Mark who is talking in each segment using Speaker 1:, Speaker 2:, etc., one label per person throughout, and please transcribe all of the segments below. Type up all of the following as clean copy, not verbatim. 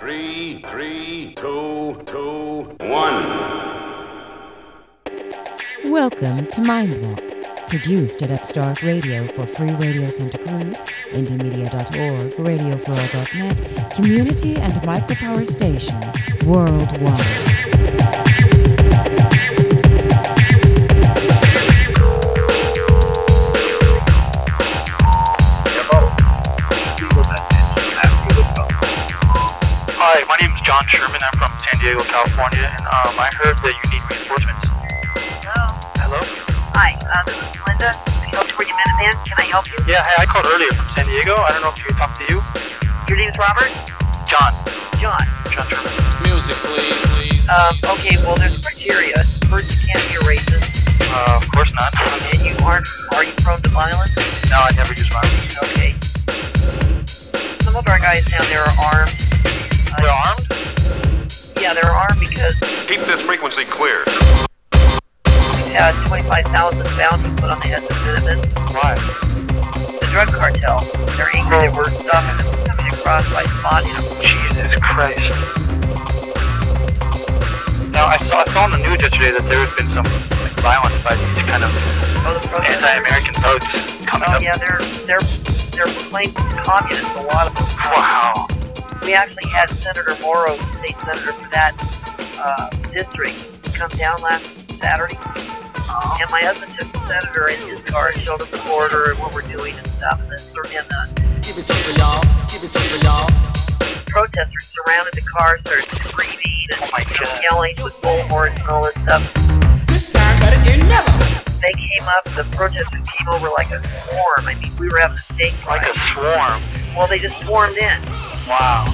Speaker 1: Three, two, one.
Speaker 2: Welcome to Mindwalk, produced at Upstart Radio for Free Radio Santa Cruz, indiemedia.org, radioforall.net, community and micropower stations worldwide.
Speaker 3: Hi, my name is John Sherman. I'm from San Diego, California, and I heard that you need reinforcements.
Speaker 4: Hello?
Speaker 3: Hello?
Speaker 4: Hi, this is Linda, California Minuteman. Can I help you?
Speaker 3: Yeah, hey, I called earlier from San Diego. I don't know if you talked to you.
Speaker 4: Your name's Robert?
Speaker 3: John.
Speaker 4: John.
Speaker 3: John Sherman.
Speaker 1: Music, please.
Speaker 4: Okay, well, there's criteria. First, you can't be a racist.
Speaker 3: Of course not.
Speaker 4: And you aren't, are you prone to violence?
Speaker 3: No, I never use violence.
Speaker 4: Okay. Some of our guys down there are armed.
Speaker 3: They're armed?
Speaker 4: Yeah, they're armed because
Speaker 1: Keep this frequency clear.
Speaker 4: we've had 25,000 bounty put on the heads of Minutemen.
Speaker 3: Why?
Speaker 4: The drug cartel. They're angry that we're stopping them from coming across by spotting them.
Speaker 3: Jesus Christ. Now, I saw on the news yesterday that there has been some violence by these kind of
Speaker 4: Oh, the protesters.
Speaker 3: anti-American votes coming
Speaker 4: Oh,
Speaker 3: up.
Speaker 4: yeah, they're proclaimed communists, a lot of them.
Speaker 3: Wow.
Speaker 4: We actually had Senator Morrow, state senator for that district, come down last Saturday. And my husband took the senator in his car and showed him the border and what we're doing and stuff. And
Speaker 5: Keep it secret, y'all. Keep it secret, y'all.
Speaker 4: protesters surrounded the car, started screaming and
Speaker 3: Oh my God.
Speaker 4: yelling with bullhorns and all this stuff.
Speaker 5: This time better than never.
Speaker 4: They came up, the protesters came over like a swarm. I mean, we were having a steak
Speaker 3: Like
Speaker 4: fight.
Speaker 3: a swarm.
Speaker 4: Well, they just swarmed in.
Speaker 3: Wow.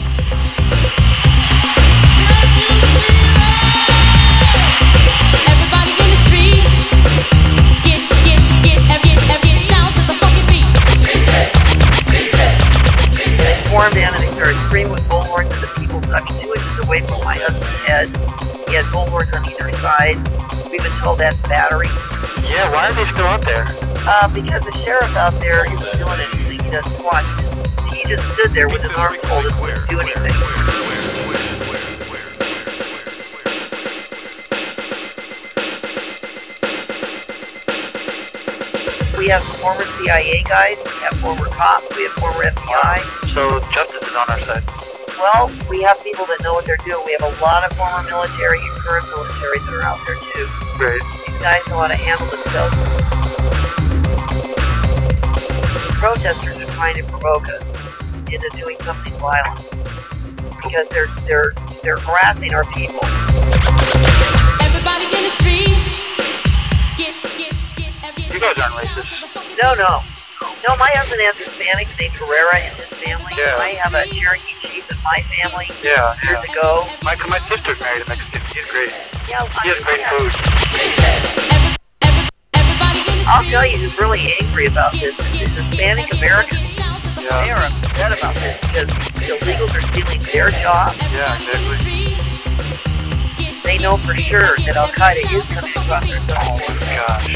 Speaker 6: Everybody in the street, get down to the fucking beat.
Speaker 4: They swarmed in and they started screaming with bullhorns and the people stuck 2 inches away from my husband's head. He had bullhorns on either side. We've been told that's battery.
Speaker 3: Yeah, why are they still out there?
Speaker 4: Because the sheriff out there isn't doing anything. He doesn't watch. He just stood there with his arms folded and didn't do anything. We have former CIA guys, we have former cops, we have former FBI.
Speaker 3: So justice is on our side.
Speaker 4: Well, we have people that know what they're doing. We have a lot of former military and current military that are out there too.
Speaker 3: Great.
Speaker 4: These guys know how to handle themselves. The protesters are trying to provoke us into doing something violent because they're harassing our people.
Speaker 6: Everybody in the street, get
Speaker 3: You guys aren't racist.
Speaker 4: No, my husband has Hispanics named Herrera in his family.
Speaker 3: Yeah.
Speaker 4: I have a Cherokee chief in my family
Speaker 3: Yeah,
Speaker 4: years
Speaker 3: yeah.
Speaker 4: ago.
Speaker 3: My sister's married a Mexican. He's great.
Speaker 4: Yeah,
Speaker 3: He has great food.
Speaker 6: everybody in the
Speaker 4: I'll tell you who's really angry about this is Hispanic Americans. They
Speaker 3: Yeah.
Speaker 4: are upset about this because the illegals are stealing their jobs.
Speaker 3: Yeah, exactly.
Speaker 4: They know for sure that Al Qaeda is coming across their
Speaker 3: Oh
Speaker 4: southern
Speaker 3: my gosh.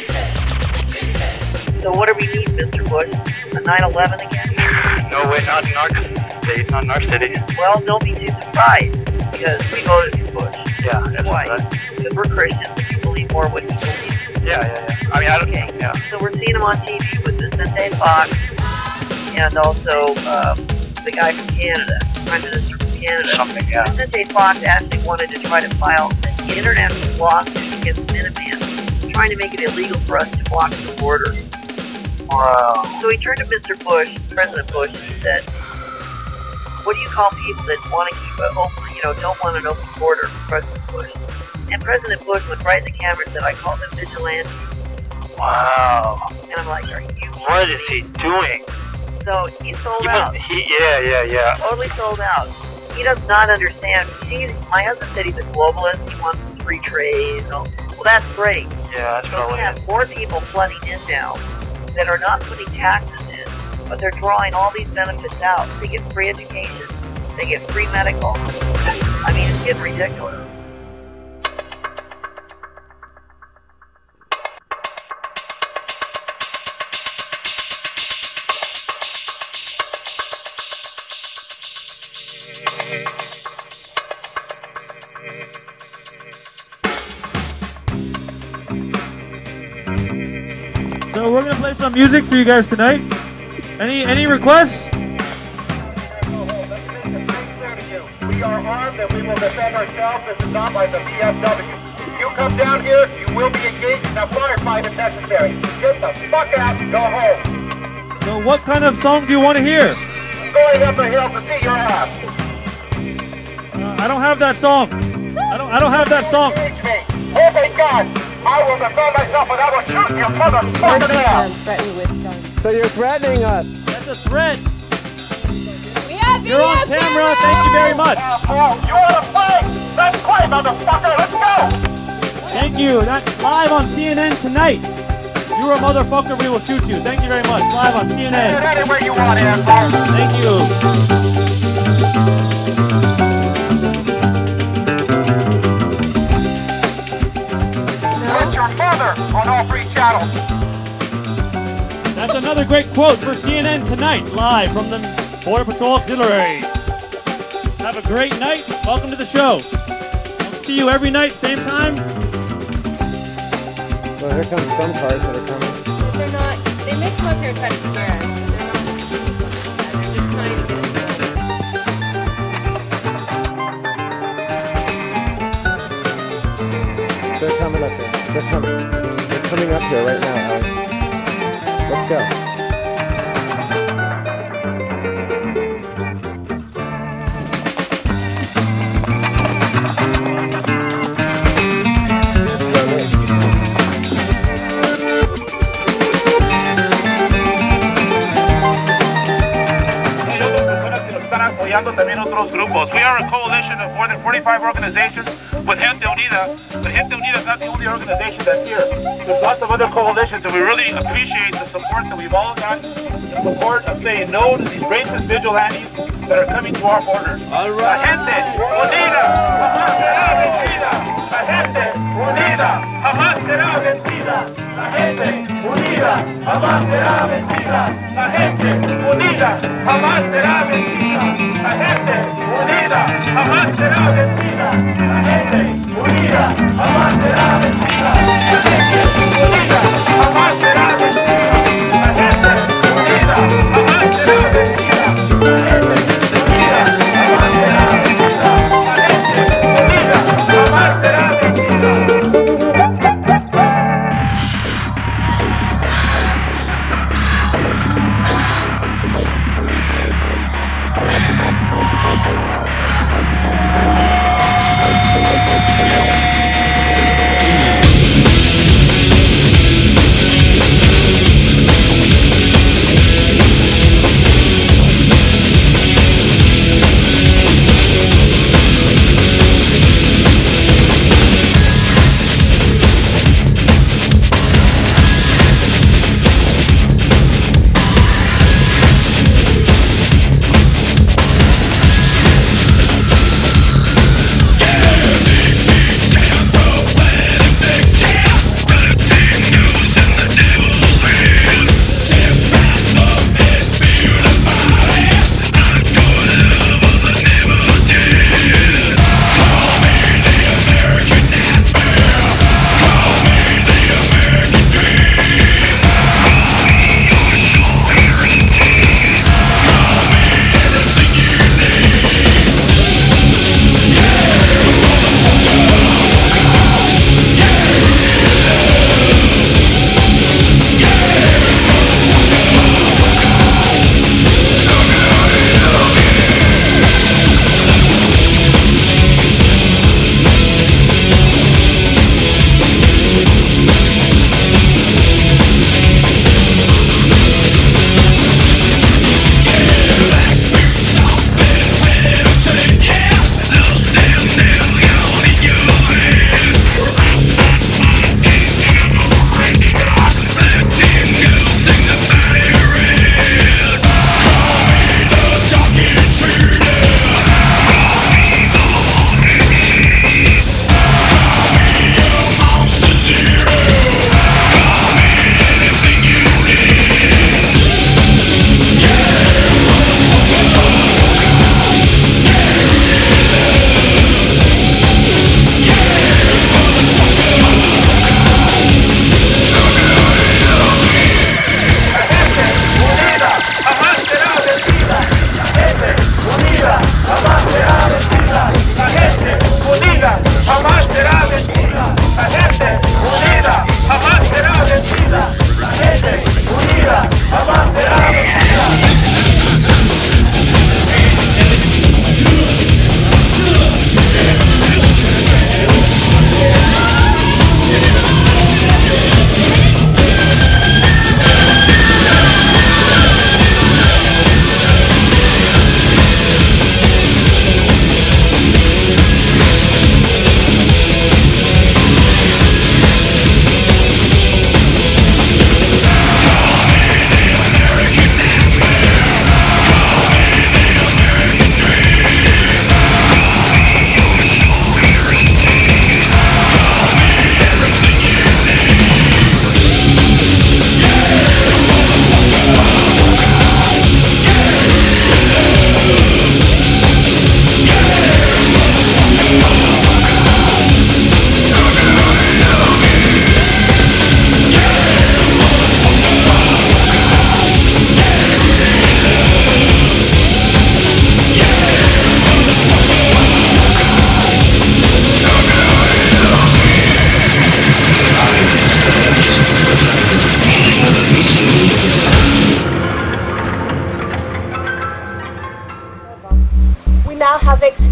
Speaker 4: So what do we need, Mr. Bush? A 9/11 again?
Speaker 3: No way, not in our state, not in our city.
Speaker 4: Well, don't be too surprised because we voted for Bush.
Speaker 3: Yeah, that's
Speaker 4: Why?
Speaker 3: right.
Speaker 4: Because we're Christians and we believe more what he believes.
Speaker 3: Yeah. I mean, I don't.
Speaker 4: Okay.
Speaker 3: Yeah.
Speaker 4: So we're seeing him on TV with Vicente Fox and also the guy from Canada, Prime Minister from Canada.
Speaker 3: Something. Yeah.
Speaker 4: Vicente Fox actually wanted to try to file an international lawsuit against Minuteman, trying to make it illegal for us to walk the border.
Speaker 3: Wow.
Speaker 4: So he turned to Mr. Bush, President Bush, and said, what do you call people that want to keep an open, don't want an open border, President Bush? And President Bush looked right in the camera and said, I call them vigilantes.
Speaker 3: Wow.
Speaker 4: And I'm like, are you
Speaker 3: What is he doing?
Speaker 4: So he's sold out.
Speaker 3: Yeah.
Speaker 4: Totally sold out. He does not understand. My husband said he's a globalist. He wants free trade. Well, that's great.
Speaker 3: Yeah, that's
Speaker 4: So we
Speaker 3: probably
Speaker 4: have
Speaker 3: it.
Speaker 4: more people flooding in now that are not putting taxes in, but they're drawing all these benefits out. They get free education. They get free medical. I mean, it's getting ridiculous.
Speaker 7: So we're gonna play some music for you guys tonight. Any requests?
Speaker 8: We are armed and we will defend ourselves. This is not by the VFW. You come down here, you will be engaged in a firefight if necessary. Get the fuck out and go home.
Speaker 7: So what kind of song do you want to hear?
Speaker 8: Going up a hill to see your ass.
Speaker 7: I don't have that song. I don't have that song.
Speaker 8: Engage me. Oh my God. I will defend myself and I will shoot your motherfucking ass.
Speaker 9: So you're threatening us.
Speaker 7: That's a threat.
Speaker 6: We have
Speaker 7: You're on camera. Thank you very much.
Speaker 8: You want to play? Let's play, motherfucker. Let's go.
Speaker 7: Thank you. That's live on CNN tonight. You're a motherfucker. We will shoot you. Thank you very much. Live on CNN.
Speaker 8: Anywhere you want, asshole.
Speaker 7: Thank you.
Speaker 8: On all three channels.
Speaker 7: That's another great quote for CNN tonight, live from the Border Patrol Auxiliary. Have a great night. Welcome to the show. I'll see you every night, same time.
Speaker 9: Well, here comes some cars that are coming.
Speaker 6: They're not. They may come up here and try to scare us, but they're not. They're just trying to get us going.
Speaker 9: They're coming up here. They're coming up here right now, Alex. Let's go.
Speaker 3: También otros grupos. We are a coalition of more than 45 organizations with Gente Unida. But Gente Unida is not the only organization that's here. There's lots of other coalitions, and we really appreciate the support that we've all gotten, the support of saying no to these racist vigilantes that are coming to our borders. All right. La Gente Unida jamás será vencida. La Gente Unida jamás será vencida. La Gente Unida jamás será vencida. La Gente Unida jamás será vencida. La Gente Unida jamás será vencida. La Gente Unida jamás será vencida. La Gente Unida jamás será vencida. La Gente Unida jamás será vencida. La Gente Unida jamás será vencida. La Gente Unida jamás será vencida.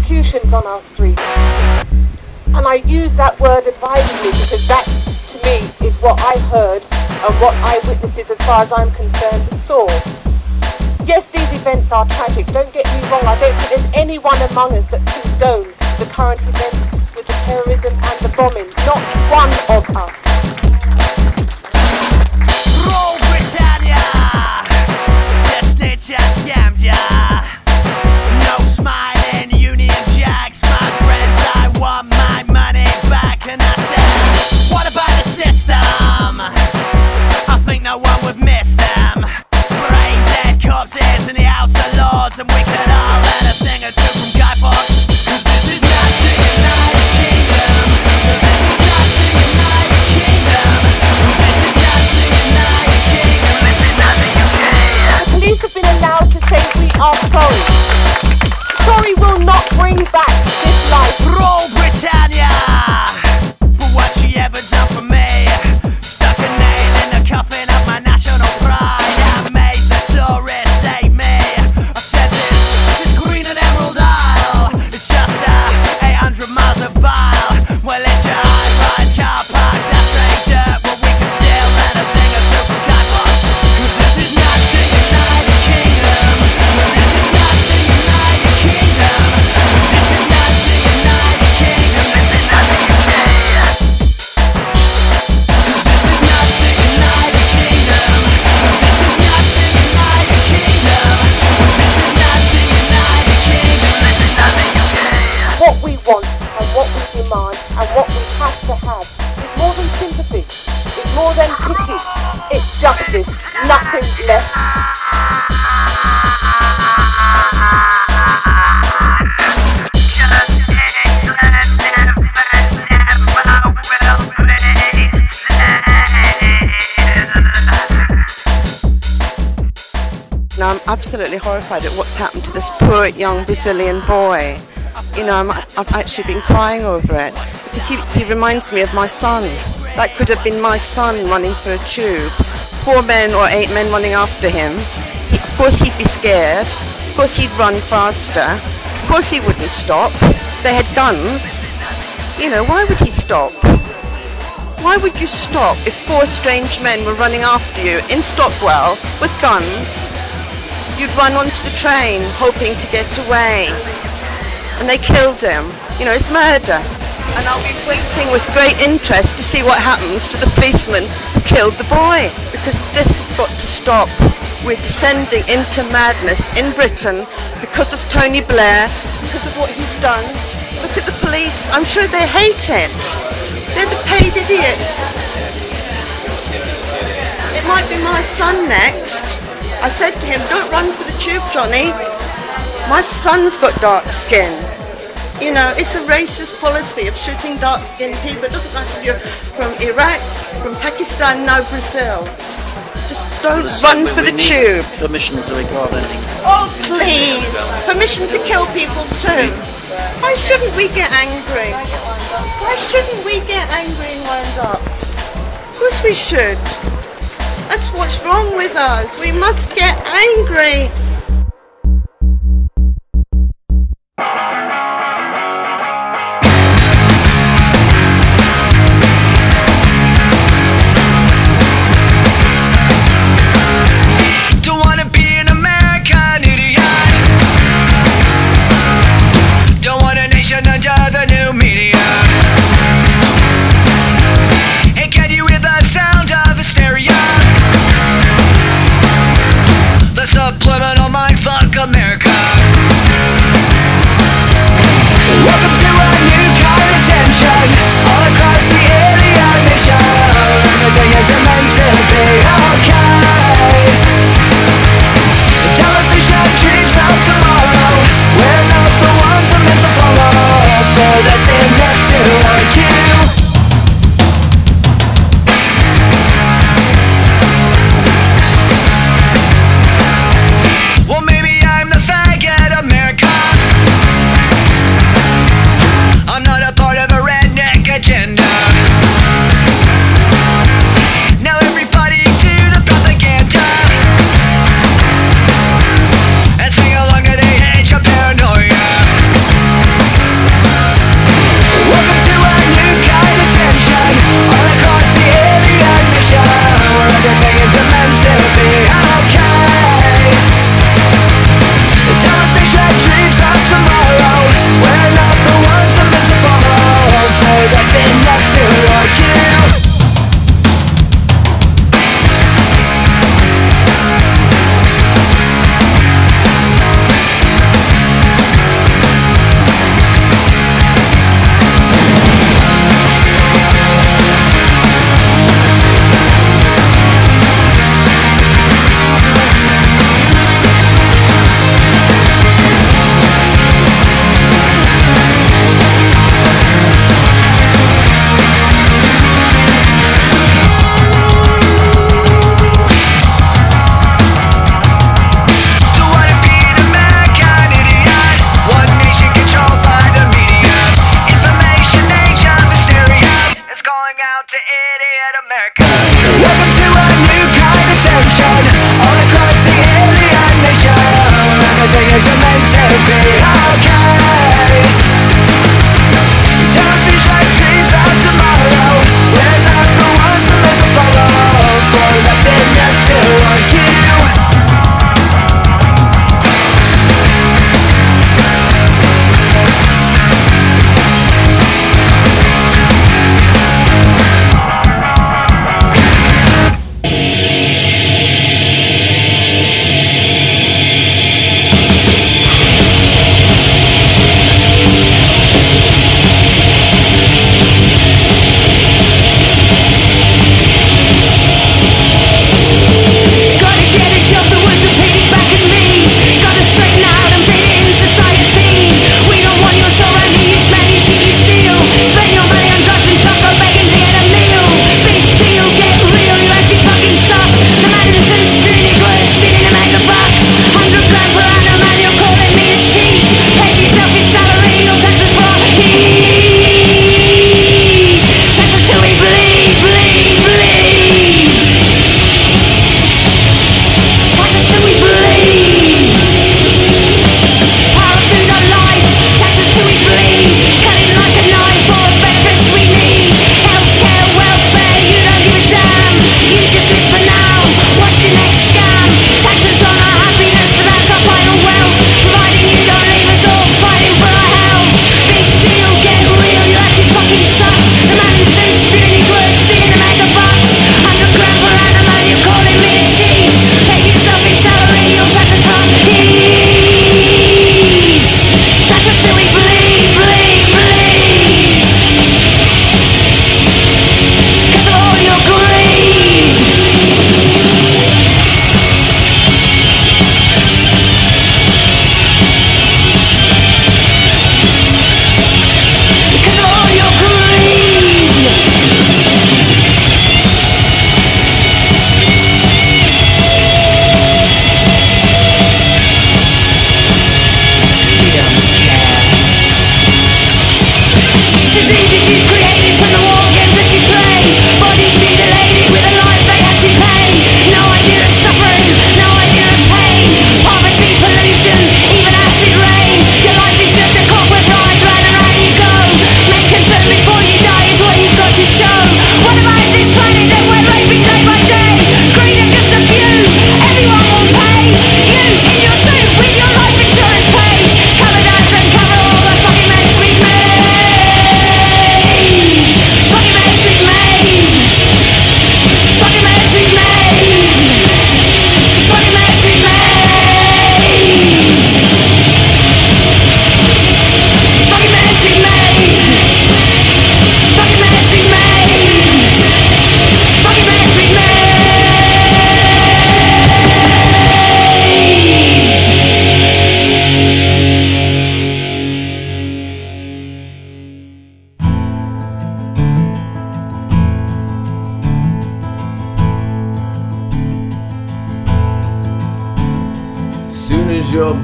Speaker 10: executions on our streets. And I use that word advisedly because that, to me, is what I heard and what eyewitnesses, as far as I'm concerned, saw. Yes, these events are tragic, don't get me wrong, I don't think there's anyone among us that condones the current events with the terrorism and the bombing. Not one of us.
Speaker 11: Roll Britannia! Destiny scammed ya. No smiling Union Jacks, my friends, I want my money back. And I said, what about the system? I think no one would miss them. Brain dead corpses in the House of Lords, and we could all learn a thing or two from Guy Fawkes. 'Cause this is not the United Kingdom. This is not the United Kingdom. This is not the United Kingdom. This is not the UK.
Speaker 10: The police have been allowed to say we are sorry. Sorry will not bring back this life.
Speaker 11: Roll Britannia! But what she ever done for me? Stuck a nail in the coffin of my national pride. I made the tourists hate me. I said this green and emerald isle, it's just 800 miles of bile. Well, it's your high-rise car parks, that's straight dirt, but we can still learn a thing or two from Guy Fawkes. 'Cause this is not the United Kingdom. This is not the United Kingdom. This is not the United Kingdom. This is not the UK. 'Cause this is not the United Kingdom. This is not the United Kingdom. This is not the United Kingdom. This is not the UK.
Speaker 10: What we want and what we demand and what we have to have is more than sympathy. It's more than pity. It's justice. Nothing less.
Speaker 12: Now, I'm absolutely horrified at what's happened to this poor young Brazilian boy. You know, I've actually been crying over it because he reminds me of my son. That could have been my son running for a tube. 4 men or 8 men running after him. Of course he'd be scared. Of course he'd run faster. Of course he wouldn't stop. They had guns. You know, why would he stop? Why would you stop if 4 strange men were running after you in Stockwell with guns? You'd run onto the train hoping to get away. And they killed him. You know, it's murder. And I'll be waiting with great interest to see what happens to the policeman who killed the boy. Because this has got to stop. We're descending into madness in Britain because of Tony Blair, because of what he's done. Look at the police. I'm sure they hate it. They're the paid idiots. It might be my son next. I said to him, don't run for the tube, Johnny. My son's got dark skin. You know, it's a racist policy of shooting dark-skinned people. It doesn't matter if you're from Iraq, from Pakistan, no Brazil. Just don't run for the tube.
Speaker 13: Permission to record anything.
Speaker 12: Oh, please. Permission to kill people too. Why shouldn't we get angry? Why shouldn't we get angry and wind up? Of course we should. That's what's wrong with us. We must get angry.
Speaker 11: Don't wanna be an American idiot. Don't want a nation under the new media. Hey, can you hear the sound of hysteria? The subliminal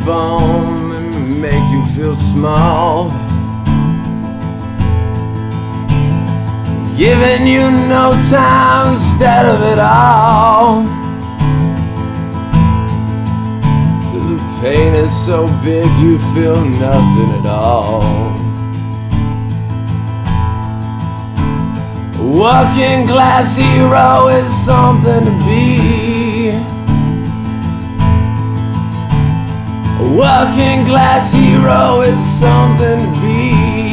Speaker 13: bone and make you feel small. Giving you no time instead of it all. Till the pain is so big you feel nothing at all. Working class hero is something to be. A working class hero is something to be.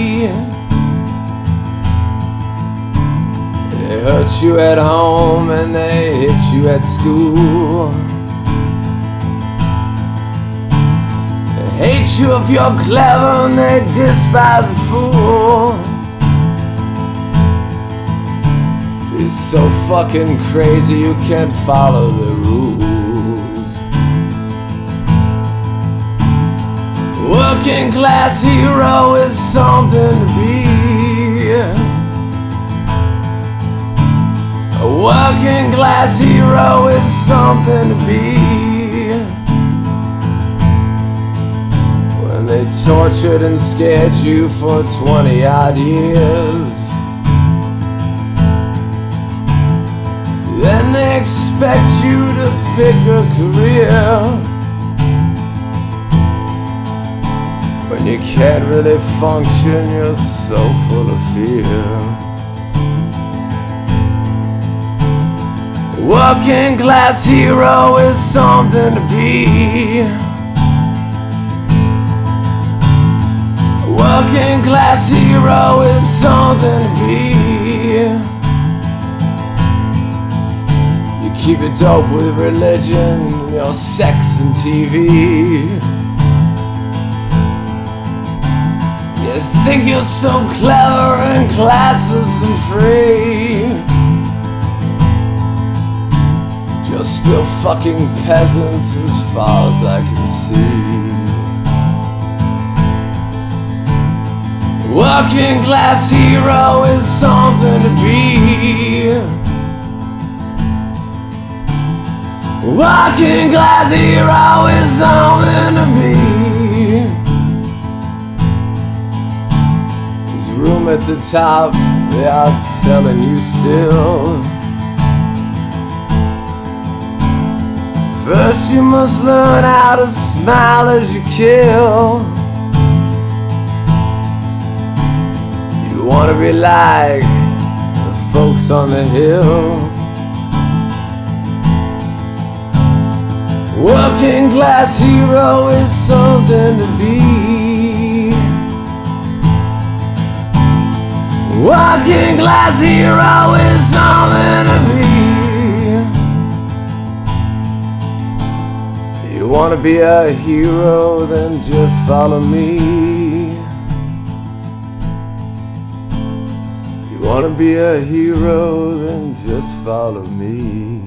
Speaker 13: They hurt you at home and they hit you at school. They hate you if you're clever and they despise a fool. It's so fucking crazy you can't follow the rules. Working class hero is something to be. A working class hero is something to be. When they tortured and scared you for 20 odd years, then they expect you to pick a career. When you can't really function, you're so full of fear. Working class hero is something to be. Working class hero is something to be. You keep it dope with religion, your sex and TV. You think you're so clever and classless and free. You're still fucking peasants as far as I can see. Working class hero is something to be. Working class hero is something to be. There's room at the top, they are telling you still. First you must learn how to smile as you kill. You wanna be like the folks on the hill. Working class hero is something to be. Working class hero is something to be. You wanna be a hero, then just follow me. You wanna be a hero, then just follow me.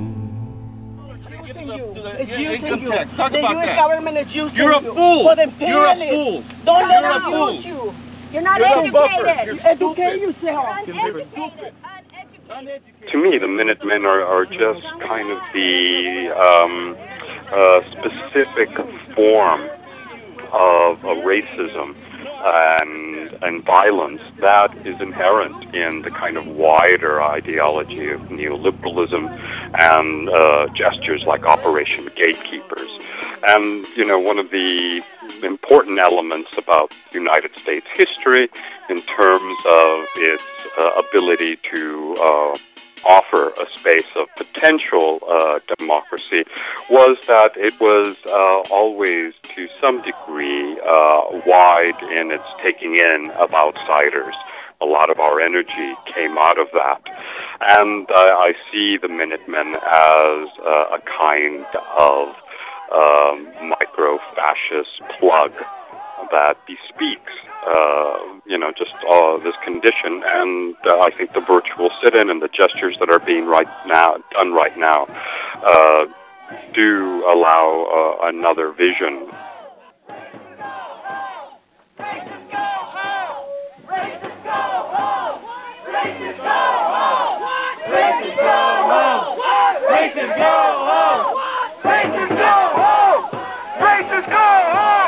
Speaker 8: It's using you. The U.S. government is using you.
Speaker 3: You're a fool.
Speaker 8: For the
Speaker 3: You're a
Speaker 8: imperialists.
Speaker 3: fool.
Speaker 8: Don't let
Speaker 3: You're a
Speaker 8: them
Speaker 3: fool.
Speaker 8: use you. You're not
Speaker 3: You're a
Speaker 8: educated.
Speaker 3: buffer.
Speaker 8: Educate yourself.
Speaker 1: To me, the Minutemen are just kind of the specific form of racism and violence that is inherent in the kind of wider ideology of neoliberalism and gestures like Operation Gatekeepers. And, you know, one of the important elements about United States history in terms of its ability to offer a space of potential democracy was that it was always, to some degree, wide in its taking in of outsiders. A lot of our energy came out of that. And I see the Minutemen as a kind of micro-fascist plug that bespeaks just this condition, and I think the virtual sit-in and the gestures that are being done right now do allow another vision.
Speaker 8: Racists go home!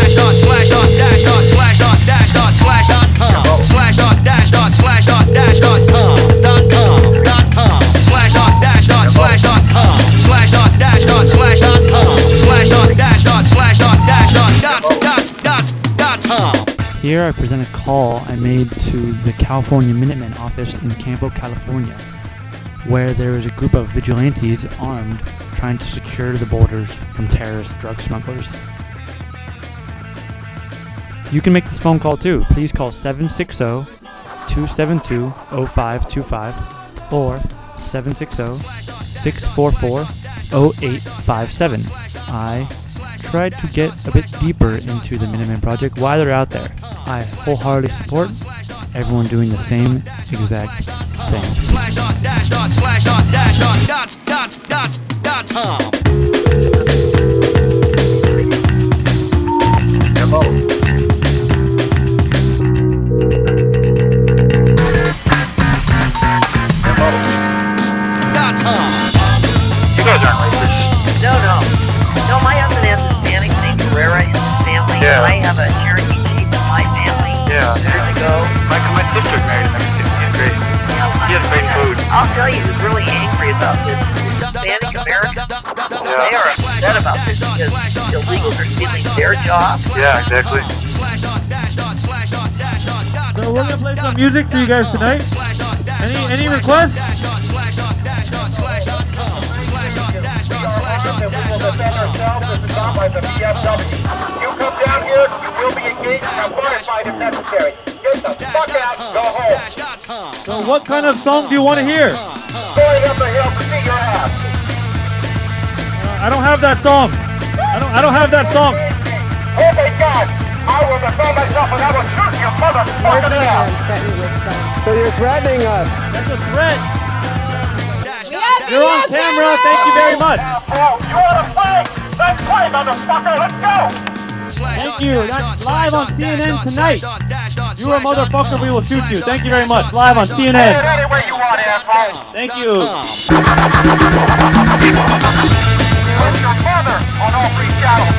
Speaker 11: slash dot slash dot dash dot slash dot dash dot slash dot com slash dot dash dot slash dot dash dot com slash dot dash dot slash dot com slash dot dash dot slash dot com slash dot dash dot slash dot dash dot com.
Speaker 14: Here I present a call I made to the California Minutemen office in Campo, California, where there is a group of vigilantes armed trying to secure the borders from terrorist drug smugglers. You can make this phone call too. Please call 760-272-0525 or 760-644-0857. I tried to get a bit deeper into the Minutemen Project while they're out there. I wholeheartedly support everyone doing the same exact thing.
Speaker 11: Slash dot dash dot slash dot dash dot com.
Speaker 8: Hello.
Speaker 3: You guys aren't racist.
Speaker 4: No. No, my husband has Hispanic named Herrera in his family.
Speaker 3: Yeah.
Speaker 4: I have a Cherokee chief in my family.
Speaker 3: Yeah.
Speaker 4: Years ago.
Speaker 3: My sister married him. He's great. He has great food.
Speaker 4: I'll tell you who's really angry about this. Hispanic Americans. They are upset about this because illegals are stealing their jobs.
Speaker 3: Yeah, exactly.
Speaker 7: So we're gonna play some music for you guys tonight. Any requests?
Speaker 8: We will defend ourselves as is done by the VFW. You come down here, you will be engaged in a firefight if necessary. Get the fuck out, go home.
Speaker 7: So what kind of song do you want to hear?
Speaker 8: Going up the hill to see your ass.
Speaker 7: I don't have that song. I don't have that song.
Speaker 8: Oh my God! I will defend myself and I will shoot your motherfucking ass.
Speaker 9: So you're threatening us.
Speaker 7: That's a threat. You're on camera. Thank you very much.
Speaker 8: You want to play? Let's play, motherfucker. Let's go.
Speaker 7: Thank you. That's live on CNN tonight. You're a motherfucker. We will shoot you. Thank you very much. Live on CNN.
Speaker 8: Play it any way you want, asshole.
Speaker 7: Thank you.
Speaker 8: Where's your mother on all three channels?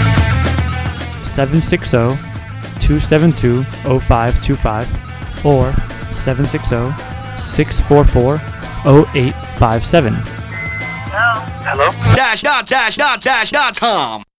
Speaker 14: 760-272-0525 or 760-644-0857.
Speaker 11: Hello? Dash dot com.